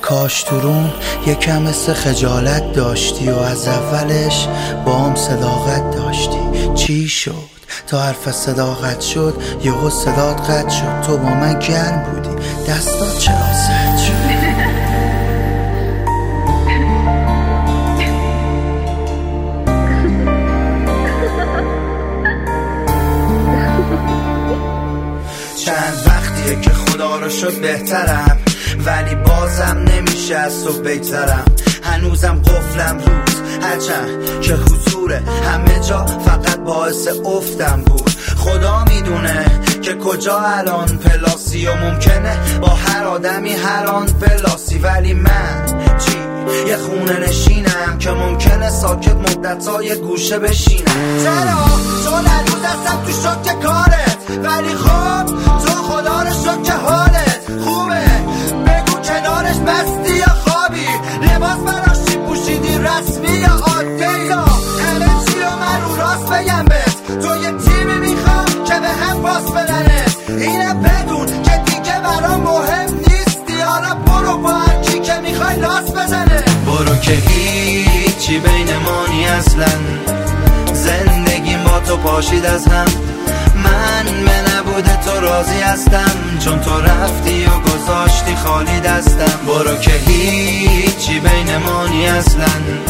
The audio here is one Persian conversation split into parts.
کاش تو روم یکم مثل خجالت داشتی و از اولش با هم صداقت داشتی. چی شد تا حرف صداقت شد یهو صدات قطع شد؟ تو با من گرم بودی دستات چرا سرد شد؟ چند وقتیه که خدا رو شد بهترم، ولی بازم نمیشه از تو بگذرم. هنوزم قفلم روز هرچند که حضور همه جا فقط باعث افتم بود. خدا میدونه که کجا الان پلاسی و ممکنه با هر آدمی هر آن پلاسی، ولی من چی؟ یه خونه نشینم که ممکنه ساکت مدت‌های گوشه بشینم. چرا؟ چون هنوز هستم تو شوک کارت، ولی خب تو خدا رو شد که حالت خوبه. بگو کنارش بستی یا خوابی، لباس براشی پوشیدی رسمی یا عادی، یا همه چی رو من رو راست بگم بهت. تو یه تیمی میخوام که به هم پاس بدنت، اینه بدون که دیگه برام مهم نیستی. حالا برو با هرکی که میخوای لاس بزنه. برو که هیچی بین ما نی اصلا، زندگیم با تو پاشید از هم. من به نبود تو راضی هستم، چون تو رفتی و گذاشتی خالی دستم. برو که هیچی بین ما نی اصلا،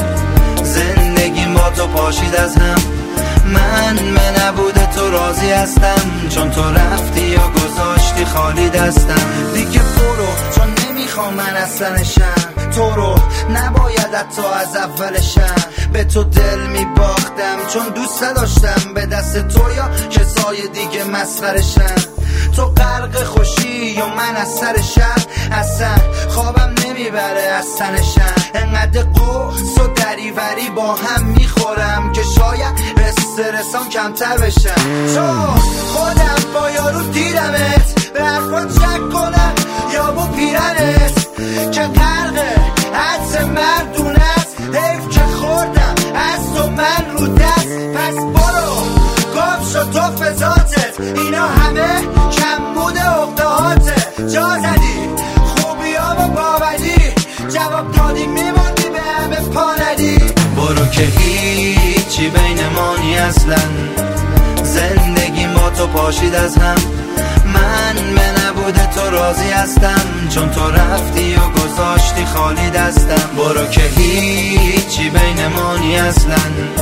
زندگیم با تو پاشید از هم. من به نبود تو راضی هستم، چون تو رفتی و گذاشتی خالی دستم. دیگه برو چون نمیخوام من اصلا نشم، تو رو نباید حتی از اولشم. به تو دل میباختم چون دوست داشتم به دست تو یا کسای دیگه مسخرشم. تو غرق خوشی و من از سر شهر، اصلا خوابم نمیبره از تنشم. انقدر قرص و دریوری با هم میخورم که شاید به استرسام کمتر بشم. چون خودم با یارو دیدمت، به حرفات شک کنم یا با پیرنت که غرق حدس مردون است. حیف که خوردم از تو من رو دست، پس برو گم شد تو فضاتت. اینا همه کم بوده اقدهاته. جا زدی خوبی ها و باوری، جواب دادی میماندی به همه پاندی. برو که هیچی بین ما نی اصلا، زندگیم با تو پاشید از هم. من به نبود تو راضی هستم، چون تو رفتی و گذاشتی خالی دستم. برو که هیچی بین ما نی اصلا،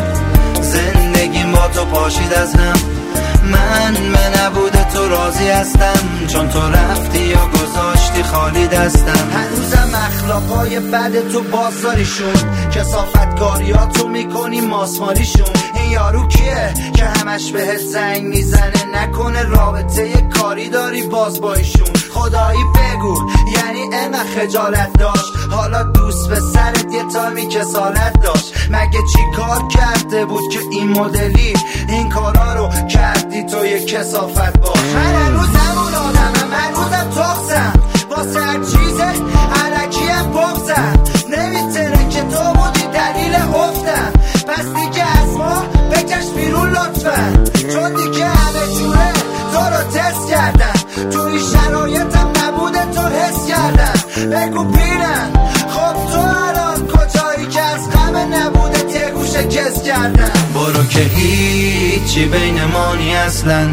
زندگیم با تو پاشید از هم. من به نبود تو راضی هستم، چون تو رفتی و گذاشتی خالی دستم. هنوزم اخلاقای بد تو بازاریشون، کثافتکاریاتو میکنی ماسمالیشون. این یارو کیه که همش بهت زنگ میزنه؟ نکنه رابطه کاری داری باز با ایشون؟ خدایی بگو یعنی اینقدر خجالت داشت؟ حالا دوست به سرت یه تایمی کسالت داشت؟ مگه چی کار کرده بود که این مدلی این کارا رو کردی تو یه کثافت باش؟ من هنوز همون آدمم، هنوزم تخصم واسه هر چیز علکیم بغزم. نمیتونه که تو بودی دلیل افتم، پس دیگه از ما بکش بیرون لطفا، چون دیگه همه جوره تو رو تست کردم. توی شرایطم نبوده تو حس کردم. بگو پیرم خب تو الان کجایی که از غم نبوده یه گوشه کس کردم. برو که هیچی بین ما نی اصلا،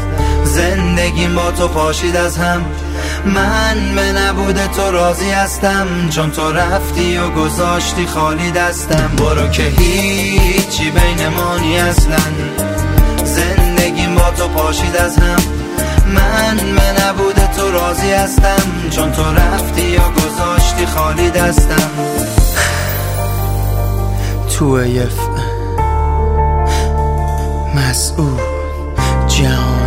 زندگیم با تو پاشید از هم. من به نبود تو راضی هستم، چون تو رفتی و گذاشتی خالی دستم. برو که هیچی بین ما نی اصلا، زندگیم با تو پاشید از هم. من به نبود تو راضی هستم، چون تو رفتی و گذاشتی خالی دستم. تو مسعود جان